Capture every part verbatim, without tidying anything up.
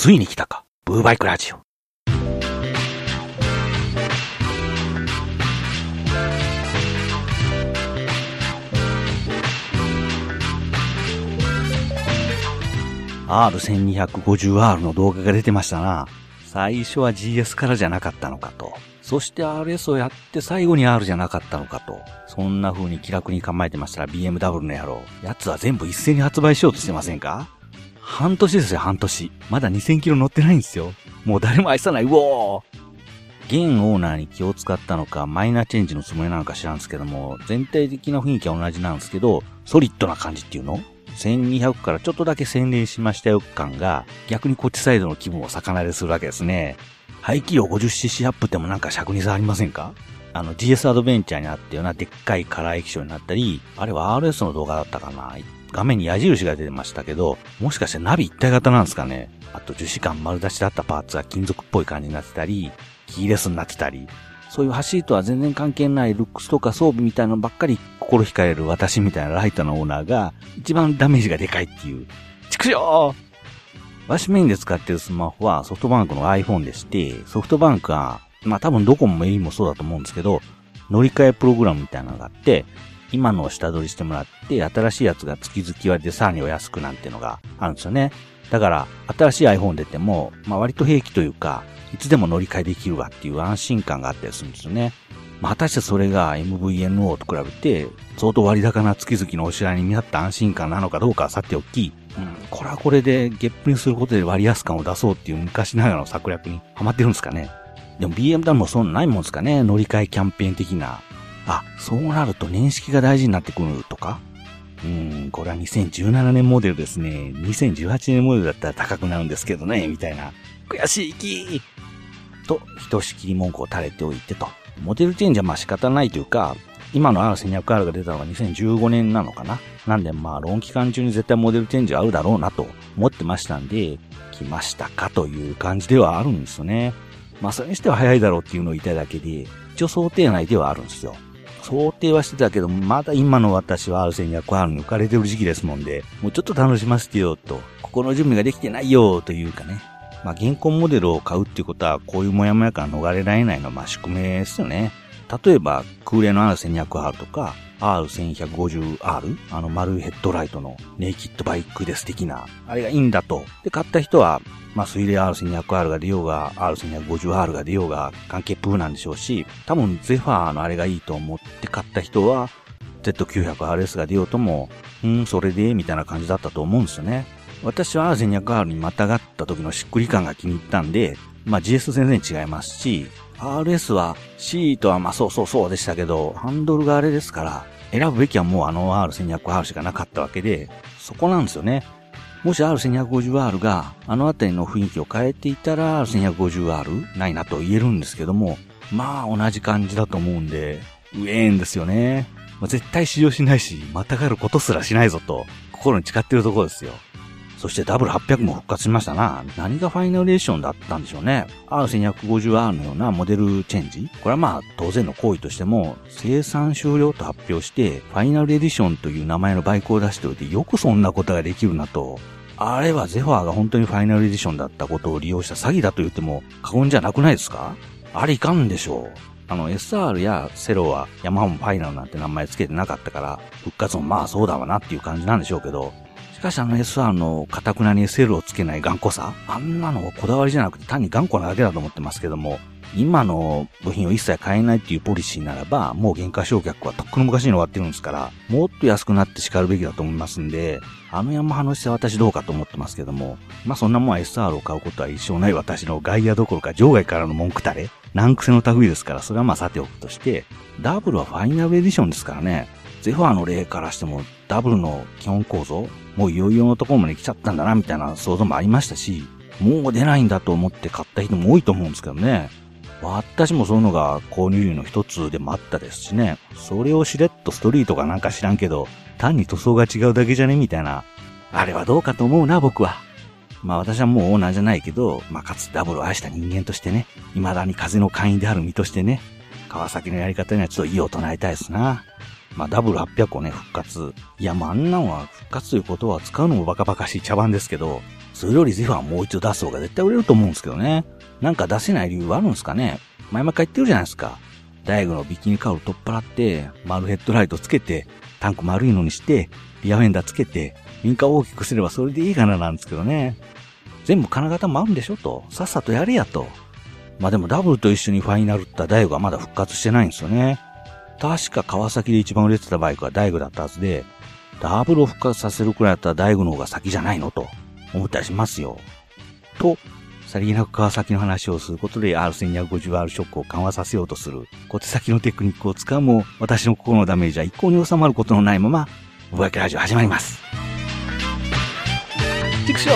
ついに来たか。ブーバイクラジオ。アールせんにひゃくごじゅうアール の動画が出てましたな。最初は ジーエス からじゃなかったのかと。そして アールエス をやって最後に R じゃなかったのかと。そんな風に気楽に構えてましたら ビーエムダブリュー の野郎。やつは全部一斉に発売しようとしてませんか？半年ですよ、半年。まだにせんキロ乗ってないんですよ。もう誰も愛さない。うおー！現オーナーに気を使ったのか、マイナーチェンジのつもりなのか知らんすけども、全体的な雰囲気は同じなんですけど、ソリッドな感じっていうの？せんにひゃくからちょっとだけ洗練しましたよ感が、逆にこっちサイドの気分を逆なでするわけですね。排気量 ごじゅっシーシー アップってもなんか尺に差ありませんか？あの ジーエス アドベンチャーにあったようなでっかいカラー液晶になったり、あれは アールエス の動画だったかな。画面に矢印が出てましたけど、もしかしてナビ一体型なんですかね。あと樹脂管丸出しだったパーツは金属っぽい感じになってたり、キーレスになってたり、そういう走りとは全然関係ないルックスとか装備みたいなのばっかり心惹かれる私みたいなライトなオーナーが一番ダメージがでかいっていう。畜生！私メインで使ってるスマホはソフトバンクの iPhone でして、ソフトバンクは、まあ多分ドコモもエイもそうだと思うんですけど、乗り換えプログラムみたいなのがあって、今のを下取りしてもらって、新しいやつが月々割でさらにお安くなんてのがあるんですよね。だから、新しい iPhone 出ても、まあ割と平気というか、いつでも乗り換えできるわっていう安心感があったりするんですよね。まあ果たしてそれが エムブイエヌオー と比べて、相当割高な月々のお支払いに見合った安心感なのかどうかはさておき、うん、これはこれでゲップにすることで割安感を出そうっていう昔ながらの策略にハマってるんですかね。でも ビーエムダブリュー もそんなないもんですかね。乗り換えキャンペーン的な。あ、そうなると年式が大事になってくるとか。うーん、これはにせんじゅうななねんモデルですね。にせんじゅうはちねんモデルだったら高くなるんですけどね、みたいな。悔しいきと、ひとしきり文句を垂れておいてと。モデルチェンジはまあ仕方ないというか、今の アールせんにひゃくアール が出たのがにせんじゅうごねんなのかな。なんでまあローン期間中に絶対モデルチェンジはあるだろうなと思ってましたんで、来ましたかという感じではあるんですよね。まあそれにしては早いだろうっていうのを言いたいだけで、一応想定内ではあるんですよ。想定はしてたけど、まだ今の私は アールせんにひゃくアール に浮かれてる時期ですもんで、もうちょっと楽しませてよと、心の準備ができてないよというかね。まあ現行モデルを買うっていうことは、こういうモヤモヤから逃れられないのはまあ宿命ですよね。例えば、空冷の アールせんにひゃくアール とか、アールせんひゃくごじゅうアール? あの丸いヘッドライトのネイキッドバイクです的な、あれがいいんだと。で、買った人は、まあ、水冷 アールせんにひゃくアール が出ようが、アールせんにひゃくごじゅうアール が出ようが、関係プーなんでしょうし、多分ゼファーのあれがいいと思って買った人は、ゼットきゅうひゃくアールエス が出ようとも、うーん、それで、みたいな感じだったと思うんですよね。私は アールせんにひゃくアール にまたがった時のしっくり感が気に入ったんで、まあ、ジーエス 全然違いますし、アールエス は シートはまあそうそうそうでしたけど、ハンドルがあれですから、選ぶべきはもうあの アールせんにひゃくアール しかなかったわけで、そこなんですよね。もし アールせんにひゃくごじゅうアール があのあたりの雰囲気を変えていたら アールせんにひゃくごじゅうアール ないなと言えるんですけども、まあ同じ感じだと思うんで、うえーんですよね。まあ、絶対試乗しないし、またがることすらしないぞと、心に誓ってるところですよ。そして ダブリューはっぴゃく も復活しましたな。何がファイナルエディションだったんでしょうね。アールせんにひゃくごじゅうアール のようなモデルチェンジ。これはまあ当然の行為としても、生産終了と発表して、ファイナルエディションという名前のバイクを出しておいて、よくそんなことができるなと。あれはゼファーが本当にファイナルエディションだったことを利用した詐欺だと言っても過言じゃなくないですか？あれいかんでしょう。あの エスアール やセロはヤマハもファイナルなんて名前つけてなかったから、復活もまあそうだわなっていう感じなんでしょうけど、しかしあの エスアール の堅くなに エスエル をつけない頑固さ、あんなのこだわりじゃなくて単に頑固なだけだと思ってますけども、今の部品を一切買えないっていうポリシーならば、もう原価償却はとっくの昔に終わってるんですから、もっと安くなって叱るべきだと思いますんで、あのヤマハの姿勢は私どうかと思ってますけども、まあそんなもんは エスアール を買うことは一生ない私の外野どころか場外からの文句たれ、難癖の類ですから、それはまあさておくとして、ダブルはファイナルエディションですからね、ゼファーの例からしてもダブルの基本構造、もういよいよのところまで来ちゃったんだなみたいな想像もありましたし、もう出ないんだと思って買った人も多いと思うんですけどね。私もそういうのが購入理由の一つでもあったですしね。それをしれっとストリートかなんか知らんけど、単に塗装が違うだけじゃねみたいな。あれはどうかと思うな、僕は。まあ私はもうオーナーじゃないけど、まあかつダブルを愛した人間としてね、未だに風の会員である身としてね、川崎のやり方にはちょっと異を唱えたいですな。 まあ、ダブルはっぴゃくをね、復活。いや、まあ、あんなんは復活ということは使うのもバカバカしい茶番ですけど、それよりゼファーもう一度出す方が絶対売れると思うんですけどね。なんか出せない理由はあるんですかね。前々から言ってるじゃないですか。ダイエグのビキニカウル取っ払って、丸ヘッドライトつけて、タンク丸いのにして、リアフェンダーつけて、ウィンカー大きくすればそれでいいかななんですけどね。全部金型もあるんでしょと。さっさとやれやと。まあでもダブルと一緒にファイナルったダイエグはまだ復活してないんですよね。確か川崎で一番売れてたバイクはダイエグだったはずで、ダブルを復活させるくらいだったらダイエグの方が先じゃないのと思ったりしますよ。と、さりげなく川崎の話をすることで アールせんにひゃくごじゅうアール ショックを緩和させようとする小手先のテクニックを使うも私の心のダメージは一向に収まることのないまま、ぼやけラジオ始まります。チクショー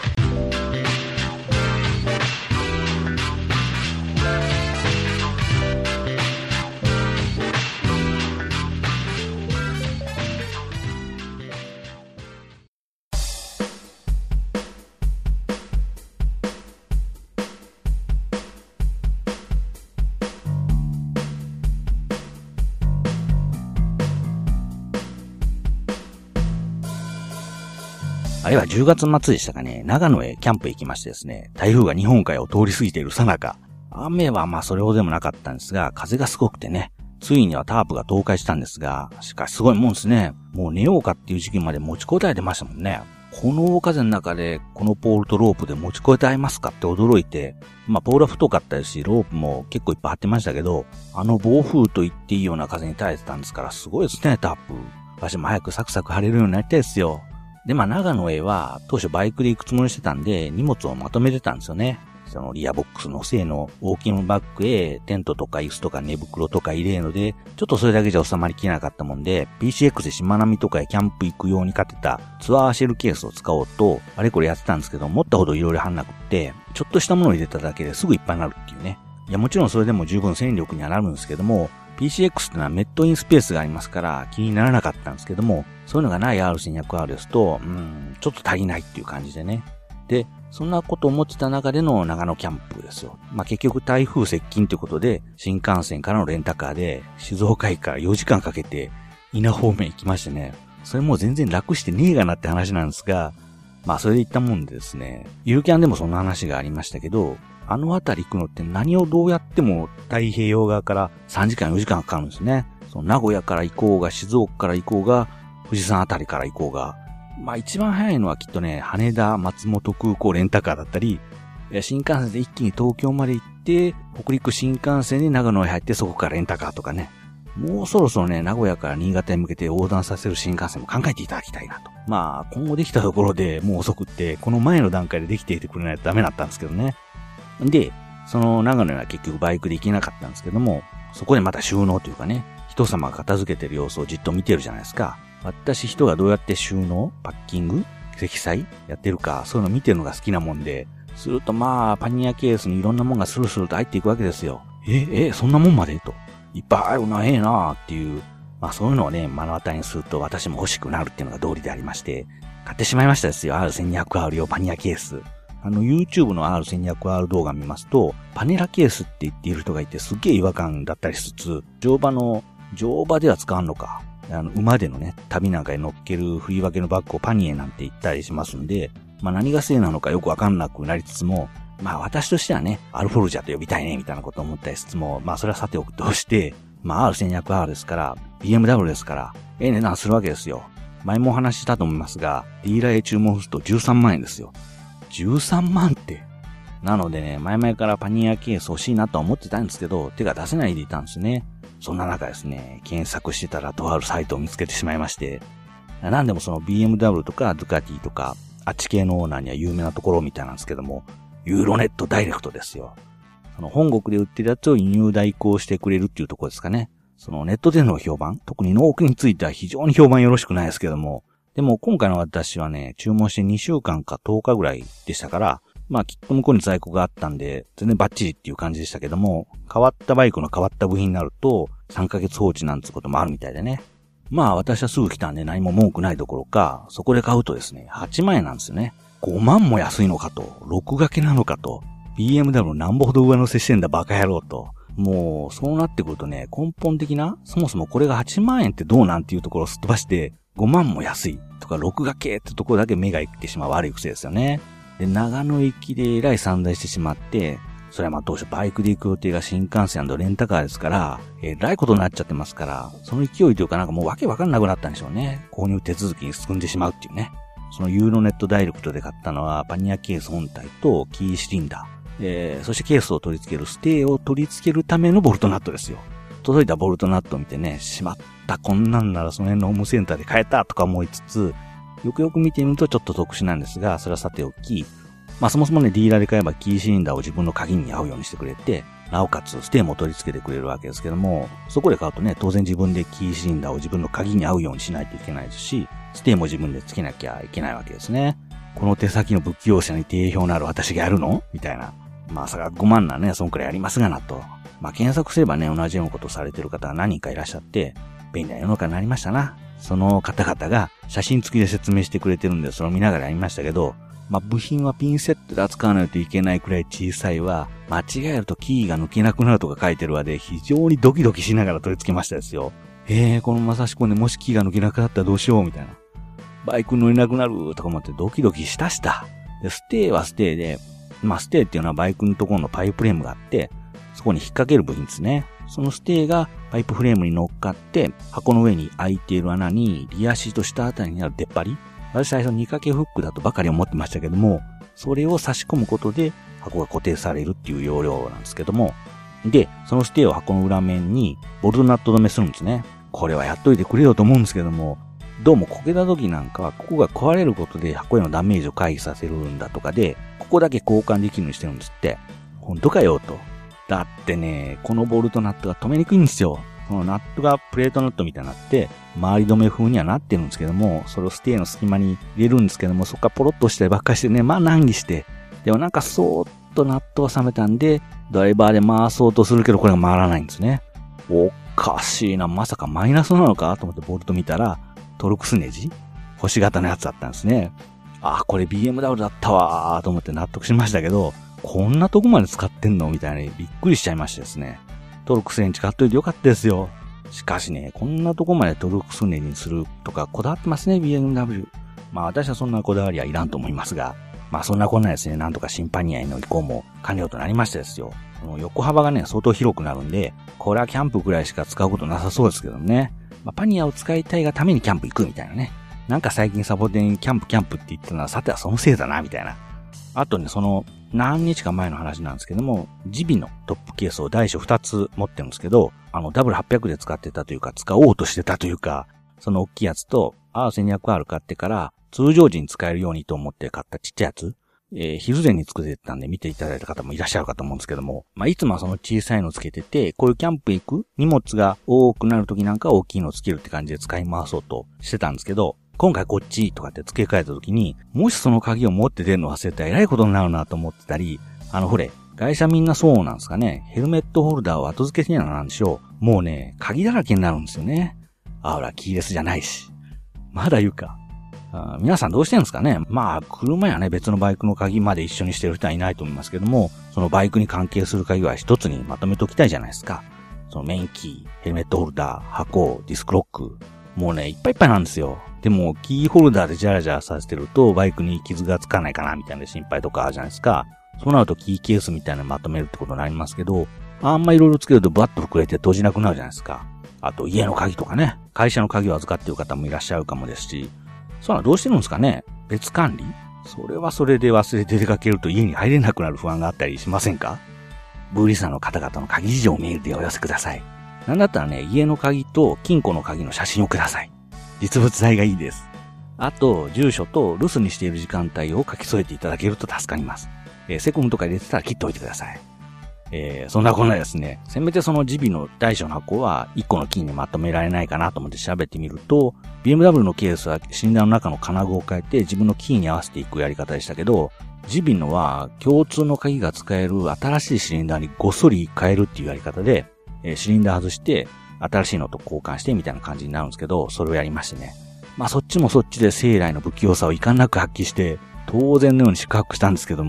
あれはじゅうがつ末でしたかね、長野へキャンプへ行きましてですね、台風が日本海を通り過ぎている最中、雨はまあそれほどでもなかったんですが、風がすごくてね、ついにはタープが倒壊したんですが、しかしすごいもんですね。もう寝ようかっていう時期まで持ちこたえてましたもんね。この大風の中でこのポールとロープで持ちこたえますかって驚いて、まあポールは太かったですし、ロープも結構いっぱい張ってましたけど、あの暴風と言っていいような風に耐えてたんですからすごいですね、タープ。私も早くサクサク張れるようになりたいですよ。で、まあ、長野へは、当初バイクで行くつもりしてたんで、荷物をまとめてたんですよね。そのリアボックスの製の大きなバッグへ、テントとか椅子とか寝袋とか入れるので、ちょっとそれだけじゃ収まりきれなかったもんで、ピーシーエックス でしまなみとかへキャンプ行くように買ってたツアーシェルケースを使おうと、あれこれやってたんですけど、持ったほどいろいろ入んなくって、ちょっとしたものを入れただけですぐいっぱいになるっていうね。いや、もちろんそれでも十分戦力にはなるんですけども、ピーシーエックス ってのはメットインスペースがありますから気にならなかったんですけども、そういうのがない アールせんにひゃくアール ですと、うん、ちょっと足りないっていう感じでね。で、そんなことを思ってた中での長野キャンプですよ。まあ、結局台風接近ということで、新幹線からのレンタカーで静岡駅からよじかんかけて伊那方面行きましてね。それもう全然楽してねえがなって話なんですが、まあそれで行ったもんでですね、ゆるキャンでもそんな話がありましたけど、あの辺り行くのって何をどうやっても太平洋側からさんじかんよじかんかかるんですね。その名古屋から行こうが、静岡から行こうが、富士山あたりから行こうが。まあ一番早いのはきっとね、羽田、松本空港レンタカーだったり、新幹線で一気に東京まで行って、北陸新幹線で長野へ入ってそこからレンタカーとかね。もうそろそろね、名古屋から新潟へ向けて横断させる新幹線も考えていただきたいなと。まあ今後できたところでもう遅くって、この前の段階でできていてくれないとダメだったんですけどね。で、その長野は結局バイクで行けなかったんですけども、そこでまた収納というかね、人様が片付けてる様子をじっと見てるじゃないですか。私人がどうやって収納、パッキング、積載やってるか、そういうの見てるのが好きなもんで、するとまあ、パニアケースにいろんなもんがスルスルと入っていくわけですよ。え、え、そんなもんまでと。いっぱいあるな、ええなっていう、まあそういうのをね、目の当たりにすると私も欲しくなるっていうのが道理でありまして、買ってしまいましたですよ、アールせんにひゃくアール 用パニアケース。あの YouTube の アールせんにひゃくアール 動画見ますと、パネラケースって言っている人がいてすっげえ違和感だったりしつつ、乗馬の、乗馬では使わんのか。あの、馬でのね、旅なんかに乗っける振り分けのバッグをパニエなんて言ったりしますんで、まあ何がせいなのかよくわかんなくなりつつも、まあ私としてはね、アルフォルジャと呼びたいね、みたいなことを思ったりしつつも、まあそれはさておくとして、まあ アールせんにひゃくアール ですから、ビーエムダブリュー ですから、ええ値段するわけですよ。前もお話ししたと思いますが、ディーラーへ注文するとじゅうさんまんえんですよ。じゅうさんまんって。なのでね、前々からパニアケース欲しいなとは思ってたんですけど、手が出せないでいたんですね。そんな中ですね、検索してたらとあるサイトを見つけてしまいまして、なんでもその ビーエムダブリュー とかドゥカティとか、あっち系のオーナーには有名なところみたいなんですけども、ユーロネットダイレクトですよ。その本国で売ってるやつを輸入代行してくれるっていうところですかね。そのネットでの評判、特に納期については非常に評判よろしくないですけども、でも今回の私はね、注文してにしゅうかんかとおかぐらいでしたから、まあきっと向こうに在庫があったんで、全然バッチリっていう感じでしたけども、変わったバイクの変わった部品になると、さんかげつ放置なんつうこともあるみたいでね。まあ私はすぐ来たんで何も文句ないどころか、そこで買うとですね、はちまんえんなんですよね。ごまんも安いのかと、ろく掛けなのかと、ビーエムダブリュー なんぼほど上乗せしてんだバカ野郎と、 もう、そうなってくるとね、根本的な、そもそもこれがはちまんえんってどうなんていうところをすっ飛ばして、ごまんも安いとか、録画系ってところだけ目がいってしまう悪い癖ですよね。で、長野行きでえらい散財してしまって、それはまあ当初バイクで行く予定が新幹線&レンタカーですから、えらいことになっちゃってますから、その勢いというかなんかもうわけわかんなくなったんでしょうね。購入手続きに進んでしまうっていうね。そのユーロネットダイレクトで買ったのはパニアケース本体とキーシリンダー。えー、そしてケースを取り付けるステーを取り付けるためのボルトナットですよ。届いたボルトナットを見てね、しまった、こんなんならその辺のホームセンターで買えたとか思いつつ、よくよく見てみるとちょっと特殊なんですが、それはさておき、まあそもそもね、ディーラーで買えばキーシリンダーを自分の鍵に合うようにしてくれて、なおかつステーも取り付けてくれるわけですけども、そこで買うとね、当然自分でキーシリンダーを自分の鍵に合うようにしないといけないですし、ステーも自分で付けなきゃいけないわけですね。この手先の不器用者に定評のある私がやるのみたいな。まさかごまんなね、そんくらいありますがなと。まあ、検索すればね、同じようなことをされている方が何人かいらっしゃって、便利な世の中になりましたな。その方々が写真付きで説明してくれてるんで、それを見ながらやりましたけど、まあ、部品はピンセットで扱わないといけないくらい小さいわ、間違えるとキーが抜けなくなるとか書いてるわで、非常にドキドキしながら取り付けましたですよ。えー、このまさしくね、もしキーが抜けなくなったらどうしよう、みたいな。バイク乗れなくなるとか思ってドキドキしたした。で、ステーはステーで、まあ、ステーっていうのはバイクのところのパイプフレームがあって、そこに引っ掛ける部品ですね。そのステーがパイプフレームに乗っかって、箱の上に開いている穴に、リアシート下あたりにある出っ張り。私最初に掛けフックだとばかり思ってましたけども、それを差し込むことで箱が固定されるっていう要領なんですけども、で、そのステーを箱の裏面にボルトナット止めするんですね。これはやっといてくれよと思うんですけども、どうもこけた時なんかはここが壊れることで箱へのダメージを回避させるんだとかで、ここだけ交換できるようにしてるんですって。本当かよと。だってね、このボルトナットが止めにくいんですよ。このナットがプレートナットみたいになって、周り止め風にはなってるんですけども、それをステーの隙間に入れるんですけども、そこからポロッとしたりばっかりしてね、まあ難儀して。でもなんかそーっとナットが冷めたんで、ドライバーで回そうとするけどこれが回らないんですね。おかしいな、まさかマイナスなのかと思ってボルト見たら、トルクスネジ星型のやつだったんですね。あ、これ ビーエムダブリュー だったわーと思って納得しましたけど、こんなとこまで使ってんのみたいにびっくりしちゃいましてですね。トルクスネジ買っといてよかったですよ。しかしね、こんなとこまでトルクスネジにするとかこだわってますね、ビーエムダブリュー。まあ私はそんなこだわりはいらんと思いますが、まあそんなこんなですね、なんとか新パニアへの移行も完了となりましてですよ。その横幅がね、相当広くなるんで、これはキャンプくらいしか使うことなさそうですけどね。まあ、パニアを使いたいがためにキャンプ行くみたいなね。なんか最近サボテンキャンプキャンプって言ってたのはさてはそのせいだな、みたいな。あとね、その何日か前の話なんですけども、ジビのトップケースを大小ふたつ持ってるんですけど、あの ダブリューはっぴゃく で使ってたというか、使おうとしてたというか、その大きいやつと アールせんにひゃくアール 買ってから通常時に使えるようにと思って買ったちっちゃいやつ。えー、昼前に作ってたんで見ていただいた方もいらっしゃるかと思うんですけども、まあ、いつもはその小さいのつけてて、こういうキャンプ行く荷物が多くなる時なんか大きいのつけるって感じで使い回そうとしてたんですけど、今回こっちとかって付け替えた時に、もしその鍵を持って出るの忘れたら偉いことになるなと思ってたり、あのほれ、会社みんなそうなんですかね、ヘルメットホルダーを後付けにはなんでしょう。もうね、鍵だらけになるんですよね。あ、ほら、キーレスじゃないし。まだ言うか。あ、皆さんどうしてるんですかね。まあ、車やね、別のバイクの鍵まで一緒にしてる人はいないと思いますけども、そのバイクに関係する鍵は一つにまとめておきたいじゃないですか。そのメインキー、ヘルメットホルダー、箱、ディスクロック。もうね、いっぱいいっぱいなんですよ。でも、キーホルダーでジャラジャラさせてると、バイクに傷がつかないかな、みたいな心配とかあるじゃないですか。そうなるとキーケースみたいなのまとめるってことになりますけど、あんまいろいろつけるとバッと膨れて閉じなくなるじゃないですか。あと、家の鍵とかね、会社の鍵を預かっている方もいらっしゃるかもですし、そうなのどうしてるんですかね？別管理？それはそれで忘れて出かけると家に入れなくなる不安があったりしませんか？ブーリさんの方々の鍵事情をメールでお寄せください。なんだったらね、家の鍵と金庫の鍵の写真をください。実物大がいいです。あと、住所と留守にしている時間帯を書き添えていただけると助かります。えー、セコムとか入れてたら切っておいてください。えー、そんなこんなですね、せめてそのジビの大小の箱はいっこのキーにまとめられないかなと思って調べてみると、ビーエムダブリュー のケースはシリンダーの中の金具を変えて自分のキーに合わせていくやり方でしたけど、ジビのは共通の鍵が使える新しいシリンダーにごっそり変えるっていうやり方で、えー、シリンダー外して新しいのと交換してみたいな感じになるんですけど、それをやりましてね。まあそっちもそっちで生来の不器用さをいかんなく発揮して、当然のように宿泊したんですけども、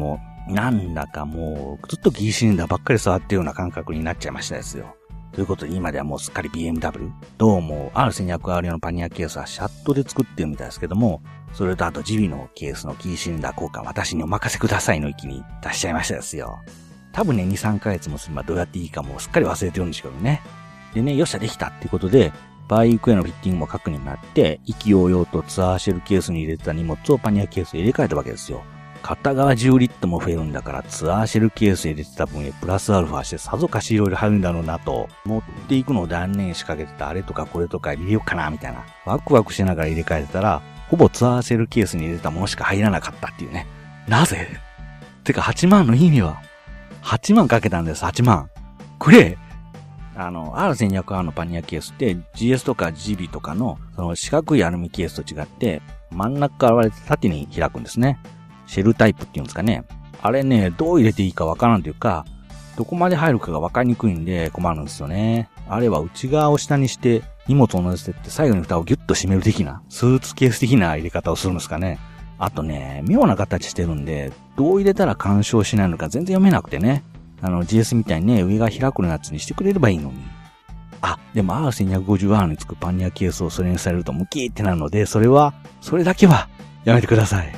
なんだかもう、ずっとギーシリンダーばっかり触ってるような感覚になっちゃいましたですよ。ということで今ではもうすっかり ビーエムダブリュー。どうも アールせんにひゃくアール 用のパニアケースはシャットで作ってるみたいですけども、それとあとジビのケースのギーシリンダー交換私にお任せくださいの域に出しちゃいましたですよ。多分ね、に、さんかげつもすればどうやっていいかもうすっかり忘れてるんですけどね。でね、よっしゃできたっていうことで、バイクへのフィッティングも確認になって、意気揚々とツアーシェルケースに入れてた荷物をパニアケースへ入れ替えたわけですよ。片側じゅうリットルも増えるんだからツアーシェルケースへ入れてた分へプラスアルファしてさぞかしいろいろ入るんだろうなと、持っていくのを断念しかけてたあれとかこれとか入れようかなみたいな、ワクワクしながら入れ替えてたら、ほぼツアーシェルケースに入れたものしか入らなかったっていうね。なぜ？てかはちまんの意味は？はちまんかけたんです、はちまん。くれ！あの、アールせんにひゃくアール のパニアケースって ジーエス とか ジービー とかのその四角いアルミケースと違って真ん中から割れて縦に開くんですね。シェルタイプっていうんですかね。あれね、どう入れていいかわからんというか、どこまで入るかがわかりにくいんで困るんですよね。あれは内側を下にして荷物を乗せてって最後に蓋をギュッと閉める的な、スーツケース的な入れ方をするんですかね。あとね、妙な形してるんで、どう入れたら干渉しないのか全然読めなくてね。あの ジーエス みたいにね、上が開くのやつにしてくれればいいのに。あ、でも アールせんにひゃくごじゅうアール につくパニアケースをそれにされるとムキーってなるので、それは、それだけはやめてください。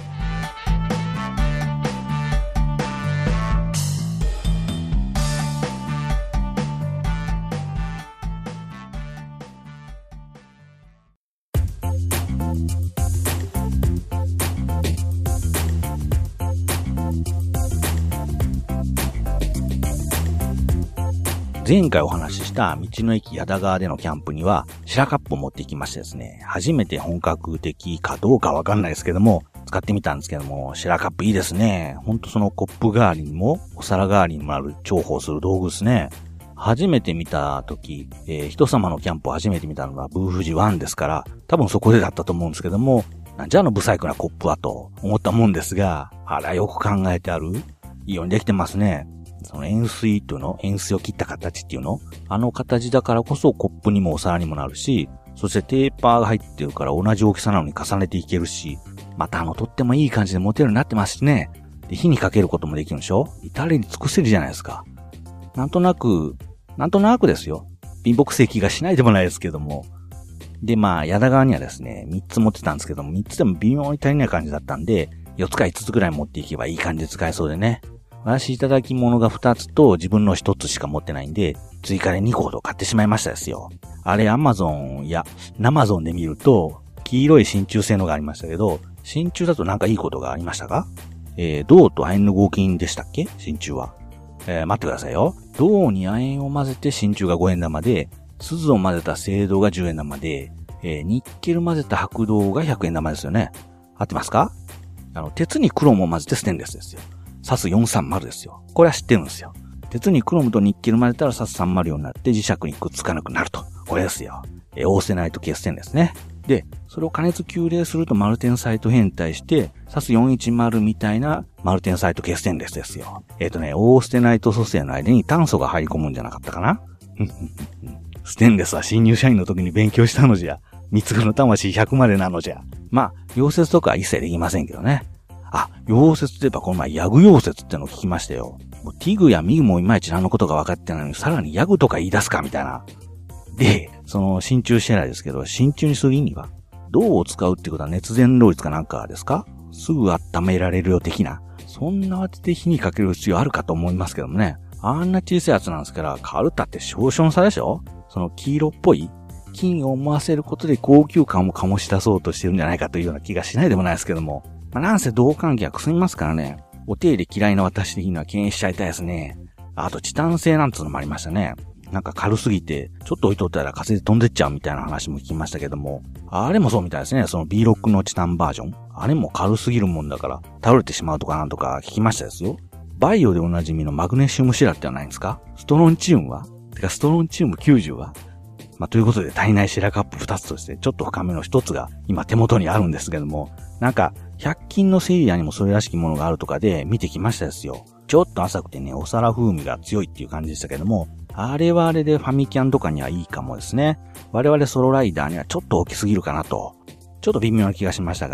前回お話しした道の駅矢田川でのキャンプにはシラカップを持って行きましてですね、初めて本格的かどうかわかんないですけども、使ってみたんですけども、シラカップいいですね。ほんとそのコップ代わりにもお皿代わりにもなる重宝する道具ですね。初めて見た時、えー、人様のキャンプを初めて見たのがブーフジワンですから、多分そこでだったと思うんですけども、なんじゃあのブサイクなコップはと思ったもんですが、あらよく考えてある？いいようにできてますね。その円錐というの、円錐を切った形っていうの、あの形だからこそコップにもお皿にもなるし、そしてテーパーが入ってるから同じ大きさなのに重ねていけるし、またあのとってもいい感じで持てるようになってますしね。で、火にかけることもできるんでしょ？至れり尽くせるじゃないですか。なんとなく、なんとなくですよ。貧乏くせえ気がしないでもないですけども。で、まあ、矢田川にはですね、みっつ持ってたんですけども、みっつでも微妙に足りない感じだったんで、よっつかいつつぐらい持っていけばいい感じで使えそうでね。私いただき物がふたつと自分のひとつしか持ってないんで、追加でにこほど買ってしまいましたですよ。あれ、アマゾンやナマゾンで見ると、黄色い真鍮製のがありましたけど、真鍮だとなんかいいことがありましたか？えー、銅と亜鉛の合金でしたっけ？真鍮は。えー、待ってくださいよ。銅に亜鉛を混ぜて真鍮がごえん玉で、錫を混ぜた青銅がじゅうえん玉で、えー、ニッケル混ぜた白銅がひゃくえん玉ですよね。合ってますか？あの、鉄にクロムを混ぜてステンレスですよ。サスよんさんまるですよ。これは知ってるんですよ。鉄にクロムとニッケル混ぜたらサスさんまるようになって磁石にくっつかなくなると。これですよ。えー、オーセナイト系ステンレスね。で、それを加熱急冷するとマルテンサイト変態して、サスよんひゃくじゅうみたいなマルテンサイト系ステンレスですよ。えっとね、オーステナイト組成の間に炭素が入り込むんじゃなかったかな？ステンレスは新入社員の時に勉強したのじゃ。三つ子の魂ひゃくまでなのじゃ。まあ、溶接とかは一切できませんけどね。あ、溶接といえばこの前ヤグ溶接ってのを聞きましたよ。もうティグやミグもいまいち何のことが分かってないのに、さらにヤグとか言い出すかみたいな。で、その真鍮シェラですけど、真鍮にする意味は、銅を使うってことは熱伝導率かなんかですか？すぐ温められるよ的な。そんな当てて火にかける必要あるかと思いますけどもね。あんな小さいやつなんですから、カルタって少々差でしょ？その黄色っぽい金を思わせることで高級感を醸し出そうとしてるんじゃないかというような気がしないでもないですけども。まあ、なんせ銅関係はくすみますからね。お手入れ嫌いな私的には敬遠しちゃいたいですね。あとチタン製なんつうのもありましたね。なんか軽すぎて、ちょっと置いとったら風で飛んでっちゃうみたいな話も聞きましたけども。あれもそうみたいですね。その ビーろく のチタンバージョン。あれも軽すぎるもんだから、倒れてしまうとかなんとか聞きましたですよ。バイオでおなじみのマグネシウムシェラってはないんですか？ストロンチウムは？てかストロンチウムきゅうじゅうは？まあ、ということで体内シェラカップふたつとしてちょっと深めのひとつが今手元にあるんですけども、なんかひゃく均のセリアにもそれらしきものがあるとかで見てきましたですよ。ちょっと浅くてね、お皿風味が強いっていう感じでしたけども、あれはあれでファミキャンとかにはいいかもですね。我々ソロライダーにはちょっと大きすぎるかなと、ちょっと微妙な気がしましたが、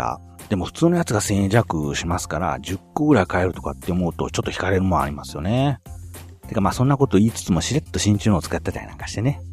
でも普通のやつがせんえん弱しますから、じゅっこぐらい買えるとかって思うとちょっと惹かれるもんありますよね。てかまあそんなこと言いつつもしれっと真鍮のを使ってたりなんかしてね。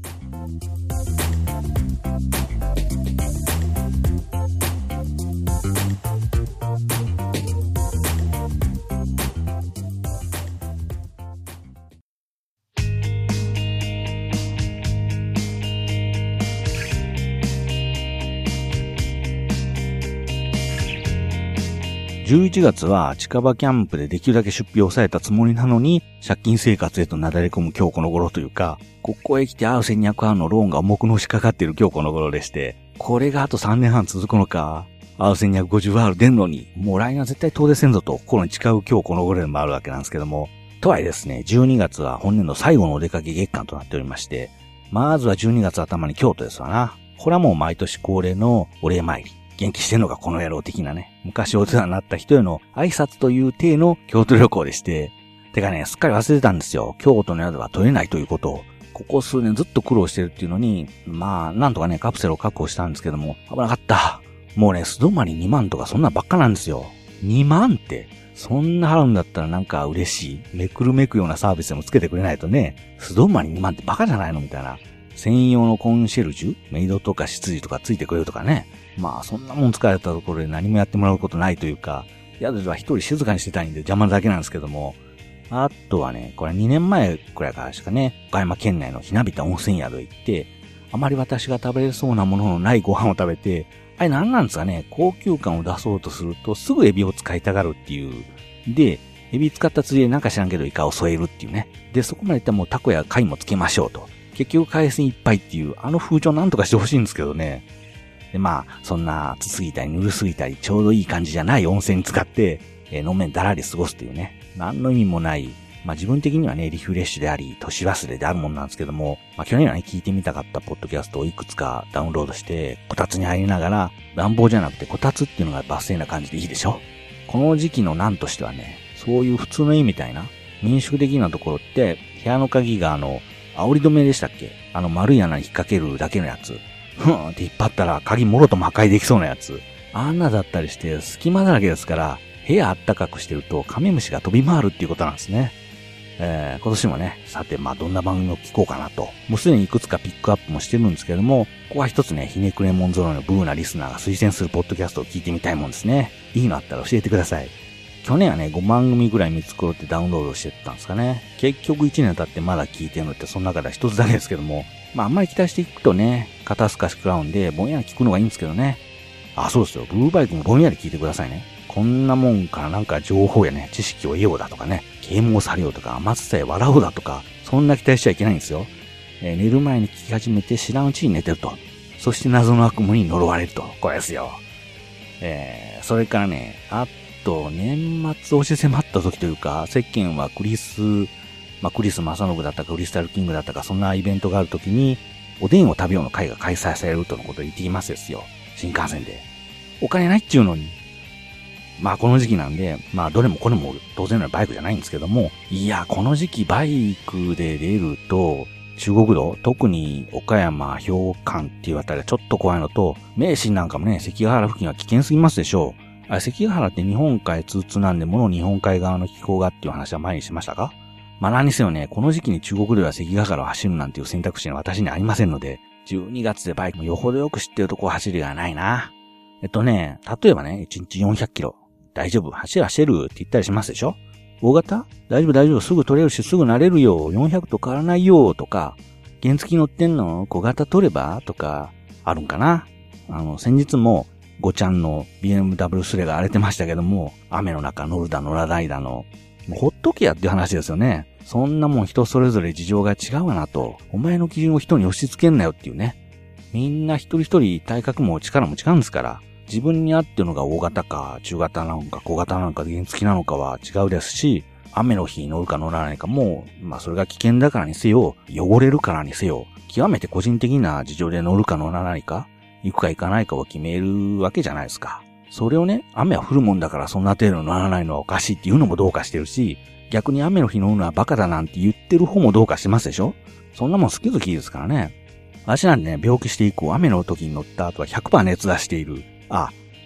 じゅういちがつは近場キャンプでできるだけ出費を抑えたつもりなのに、借金生活へとなだれ込む今日この頃というか、ここへ来て アールせんにひゃくアール のローンが重くのしかかっている今日この頃でして、これがあとさんねんはん続くのか、アールせんにひゃくごじゅうアール 出んのに、もう来年は絶対遠出せんぞと心に誓う今日この頃でもあるわけなんですけども、とはいえですね、じゅうにがつは本年度最後のお出かけ月間となっておりまして、まずはじゅうにがつ頭に京都ですわな。これはもう毎年恒例のお礼参り。元気してんのかこの野郎的なね。昔お世話になった人への挨拶という体の京都旅行でして。てかね、すっかり忘れてたんですよ。京都の宿は取れないということを。ここ数年ずっと苦労してるっていうのに、まあ、なんとかね、カプセルを確保したんですけども、危なかった。もうね、素泊まりにまんとかそんなばっかなんですよ。にまんって、そんな払うんだったらなんか嬉しい。めくるめくようなサービスでもつけてくれないとね、素泊まりにまんってバカじゃないのみたいな。専用のコンシェルジュ、メイドとか執事とかついてくれるとかね。まあそんなもん使われたところで何もやってもらうことないというか、宿では一人静かにしてたいんで邪魔なだけなんですけども、あとはね、これにねんまえくらいからしかね、岡山県内のひなびた温泉宿へ行って、あまり私が食べれそうなもののないご飯を食べて、あれ何なんですかね、高級感を出そうとするとすぐエビを使いたがるっていう。で、エビ使ったついでなんか知らんけどイカを添えるっていうね。で、そこまでいったらもうタコや貝もつけましょうと。結局海鮮いっぱいっていう、あの風潮なんとかしてほしいんですけどね。で、まあ、そんな熱すぎたりぬるすぎたりちょうどいい感じじゃない温泉に使って、えー、のんべんだらり過ごすというね。何の意味もない、まあ自分的にはね、リフレッシュであり、年忘れであるもんなんですけども、まあ去年はね、聞いてみたかったポッドキャストをいくつかダウンロードして、こたつに入りながら、暖房じゃなくてこたつっていうのがバス停な感じでいいでしょ。この時期のなんとしてはね、そういう普通の家みたいな、民宿的なところって、部屋の鍵があの、煽り止めでしたっけ？あの丸い穴に引っ掛けるだけのやつ。ふーんって引っ張ったら鍵もろとも破壊できそうなやつ。あんなだったりして隙間だらけですから、部屋あったかくしてるとカメムシが飛び回るっていうことなんですね。えー、今年もね、さてまあどんな番組を聞こうかなと。もうすでにいくつかピックアップもしてるんですけども、ここは一つね、ひねくれもん揃いのブーなリスナーが推薦するポッドキャストを聞いてみたいもんですね。いいのあったら教えてください。去年はね、ごばんぐみぐらい見繕ってダウンロードしてたんですかね。結局いちねん経ってまだ聞いてるのってその中では一つだけですけども、まああんまり期待していくとね、肩透かし食らうんで、ぼんやり聞くのがいいんですけどね。あ、そうですよ。ブルーバイクもぼんやり聞いてくださいね。こんなもんからなんか情報やね、知識を得ようだとかね、啓蒙されようとか、甘さへ笑おうだとか、そんな期待しちゃいけないんですよ。えー、寝る前に聞き始めて知らんうちに寝てると。そして謎の悪夢に呪われると。これですよ。えー、それからね、あと、年末押し迫った時というか、世間はクリス、まあ、クリス正信だったか、クリスタルキングだったか、そんなイベントがある時に、おでんを食べようの会が開催されるとのことを言っていますですよ。新幹線で。お金ないっちゅうのに。まあ、この時期なんで、まあ、どれもこれも当然のバイクじゃないんですけども、いや、この時期バイクで出ると、中国道、特に岡山、兵庫っていうあたりはちょっと怖いのと、名神なんかもね、関ヶ原付近は危険すぎますでしょう。あれ、関ヶ原って日本海通通なんでもの日本海側の気候がっていう話は前にしましたか？まあ何にせよね、この時期に中国では関ヶ原を走るなんていう選択肢は私にありませんので、じゅうにがつでバイクもよほどよく知ってるとこ走りがないな。えっとね、例えばね、いちにちよんひゃくキロ。大丈夫、走る走るって言ったりしますでしょ？大型？大丈夫大丈夫、すぐ取れるしすぐ慣れるよ。よんひゃくと変わらないよとか、原付乗ってんの？小型取ればとか、あるんかな。あの、先日も、ごちゃんの ビーエムダブリュースレが荒れてましたけども、雨の中乗るだ乗らないだの、もうほっとけやっていう話ですよね。そんなもん人それぞれ事情が違うわなと、お前の基準を人に押し付けんなよっていうね。みんな一人一人体格も力も違うんですから、自分に合ってるのが大型か中型なのか小型なのか原付なのかは違うですし、雨の日乗るか乗らないかも、まあそれが危険だからにせよ、汚れるからにせよ、極めて個人的な事情で乗るか乗らないか、行くか行かないかを決めるわけじゃないですか。それをね、雨は降るもんだからそんな程度乗らないのはおかしいっていうのもどうかしてるし、逆に雨の日乗るのはバカだなんて言ってる方もどうかしてますでしょ？そんなもん好き好きですからね。私なんてね、病気して以降雨の時に乗った後は ひゃくパーセント 熱出している。あ、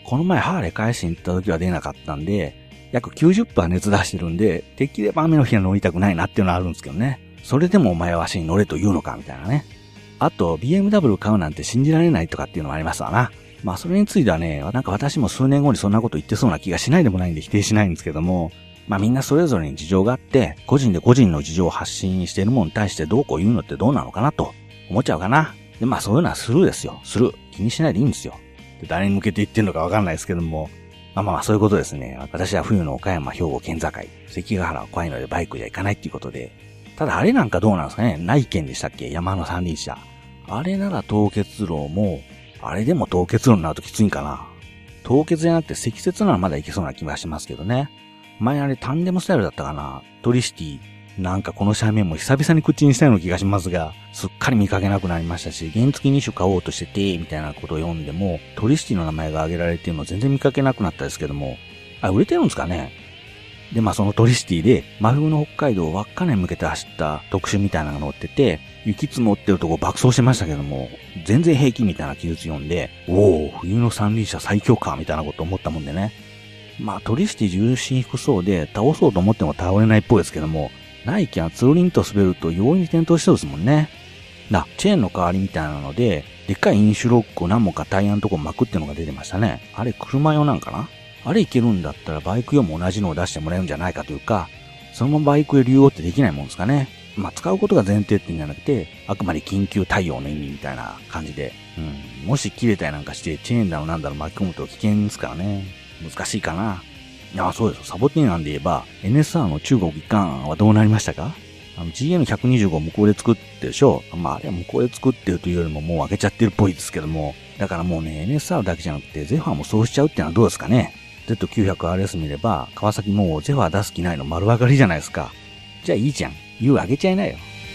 この前ハーレー返しに行った時は出なかったんで、約 きゅうじゅっパーセント 熱出してるんで、できれば雨の日は乗りたくないなっていうのはあるんですけどね。それでもお前は足に乗れと言うのかみたいなね。あと ビーエムダブリュー 買うなんて信じられないとかっていうのもありますわな。まあそれについてはね、なんか私も数年後にそんなこと言ってそうな気がしないでもないんで否定しないんですけども、まあみんなそれぞれに事情があって、個人で個人の事情を発信しているものに対してどうこう言うのってどうなのかなと思っちゃうかな。でまあそういうのはスルーですよ。スルー。気にしないでいいんですよ。で誰に向けて言ってるのかわかんないですけども、まあまあそういうことですね。私は冬の岡山、兵庫県境、関ヶ原は怖いのでバイクじゃ行かないっていうことで、ただあれなんかどうなんですかね。内県でしたっけ、山の三輪車。あれなら凍結路も、あれでも凍結路になるときついんかな。凍結じゃなくて積雪ならまだいけそうな気がしますけどね。前あれタンデムスタイルだったかな。トリシティ。なんかこの斜面も久々に口にしたような気がしますが、すっかり見かけなくなりましたし、原付に種買おうとしてて、みたいなことを読んでも、トリシティの名前が挙げられているの全然見かけなくなったですけども、あ、売れてるんですかね。で、まあそのトリシティで、真冬の北海道を稚内に向けて走った特集みたいなのが載ってて、雪積もってるとこ爆走してましたけども、全然平気みたいな記述読んで、おー、冬の三輪車最強か、みたいなこと思ったもんでね。まあトリシティ重心低そうで、倒そうと思っても倒れないっぽいですけども、ナイキはツーリンと滑ると容易に転倒しそうですもんね。だ、チェーンの代わりみたいなので、でっかいインシュロックを何もかタイヤのとこ巻くってのが出てましたね。あれ車用なんかな？あれいけるんだったらバイク用も同じのを出してもらえるんじゃないかというか、そのままバイク用流用ってできないもんですかね。まあ、使うことが前提ってんじゃなくて、あくまで緊急対応の意味みたいな感じで、うん、もし切れたりなんかしてチェーンだのなんだの巻き込むと危険ですからね。難しいかな。いや、そうです。サボテン案で言えば、エヌエスアール の中国一貫案はどうなりましたか？あの ジーエヌひゃくにじゅうご 向こうで作ってるでしょ。まあ、あれは向こうで作ってるというよりももう開けちゃってるっぽいですけども、だからもうね、エヌエスアール だけじゃなくて、ゼファーもそうしちゃうってのはどうですかね。ゼットきゅうひゃくアールエス 見れば、川崎もうゼファー出す気ないの丸分かりじゃないですか。じゃあいいじゃん。ユーあげちゃいなよ。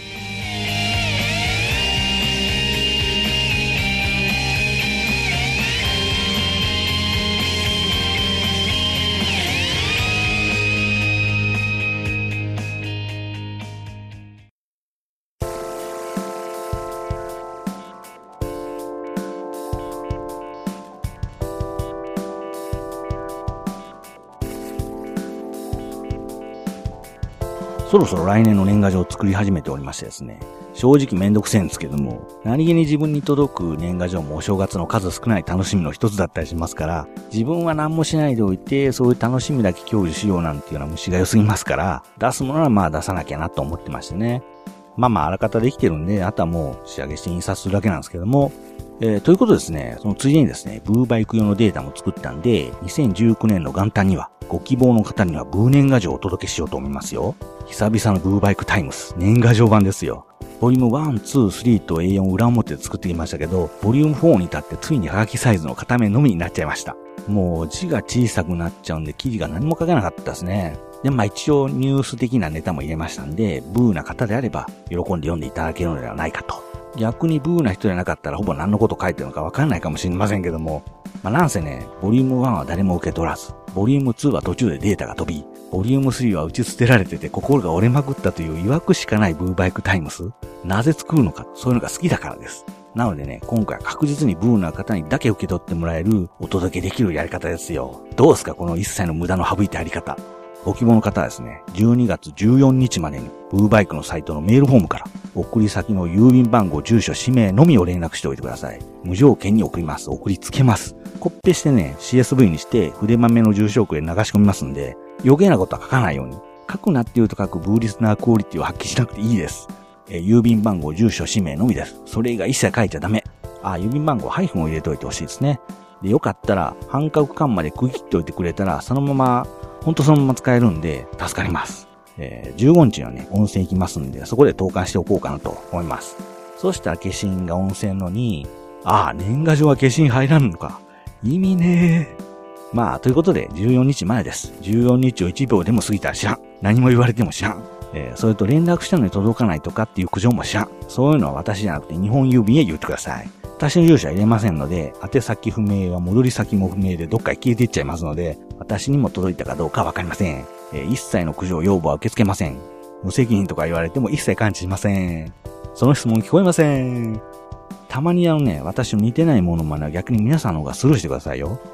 そろそろ来年の年賀状を作り始めておりましてですね、正直めんどくせえんですけども、何気に自分に届く年賀状もお正月の数少ない楽しみの一つだったりしますから、自分は何もしないでおいて、そういう楽しみだけ享受しようなんていうのは虫が良すぎますから、出すものはまあ出さなきゃなと思ってましてね。まあまああらかたできてるんで、あとはもう仕上げして印刷するだけなんですけども、えー、ということですね、そのついでにですね、ブーバイク用のデータも作ったんで、にせんじゅうきゅうねんの元旦には、ご希望の方にはブー年賀状をお届けしようと思いますよ。久々のブーバイクタイムス、年賀状版ですよ。ボリュームワン、ツー、スリーと エーよん 裏表で作ってきましたけど、ボリュームフォーに至ってついにハガキサイズの片面のみになっちゃいました。もう字が小さくなっちゃうんで、記事が何も書けなかったですね。で、まあ一応ニュース的なネタも入れましたんで、ブーな方であれば喜んで読んでいただけるのではないかと。逆にブーな人じゃなかったらほぼ何のこと書いてるのかわかんないかもしれませんけども、まあなんせね、ボリュームワンは誰も受け取らず、ボリュームツーは途中でデータが飛び、ボリュームスリーは打ち捨てられてて心が折れまくったという曰くしかないブーバイクタイムス。なぜ作るのか、そういうのが好きだからです。なのでね、今回は確実にブーな方にだけ受け取ってもらえるお届けできるやり方ですよ。どうですかこの一切の無駄の省いたやり方。ご希望の方はですね、じゅうにがつじゅうよっかまでにブーバイクのサイトのメールフォームから送り先の郵便番号、住所、氏名のみを連絡しておいてください。無条件に送ります。送りつけます。コッペしてね、シーエスブイ にして筆豆の住所区へ流し込みますんで、余計なことは書かないように。書くなっていうと書くブーリスナークオリティを発揮しなくていいです。えー、郵便番号、住所、氏名のみです。それ以外一切書いちゃダメ。あ、郵便番号、ハイフンを入れておいてほしいですね。で、よかったら、半角間まで区切っておいてくれたら、そのまま、ほんとそのまま使えるんで、助かります。えー、じゅうごにちにはね、温泉行きますんで、そこで投函しておこうかなと思います。そしたら消印が温泉のに、ああ、年賀状は消印入らんのか。意味ねえ。まあ、ということで、じゅうよっかまえです。じゅうよっかをいちびょうでも過ぎたら知らん。何も言われても知らん。えー、それと連絡したのに届かないとかっていう苦情も知らん。そういうのは私じゃなくて日本郵便へ言ってください。私の住所は入れませんので、宛先不明は戻り先も不明でどっかへ消えていっちゃいますので、私にも届いたかどうかわかりません。えー、一切の苦情要望は受け付けません。無責任とか言われても一切感知しません。その質問聞こえません。たまにあのね、私の似てないものまねは逆に皆さんの方がスルーしてくださいよ。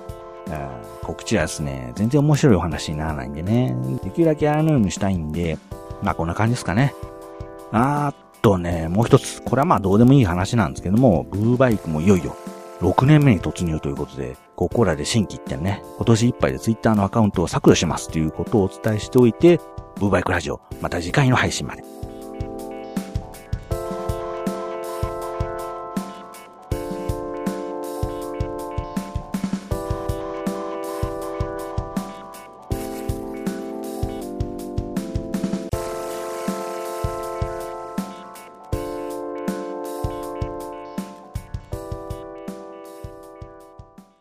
告知はですね、全然面白いお話にならないんでね、できるだけあのようにしたいんで、まあこんな感じですかね。あーとね、もう一つ、これはまあどうでもいい話なんですけども、ブーバイクもいよいよろくねんめに突入ということで、ここらで新規一点ね、今年いっぱいでツイッターのアカウントを削除しますということをお伝えしておいて、ブーバイクラジオ、また次回の配信まで。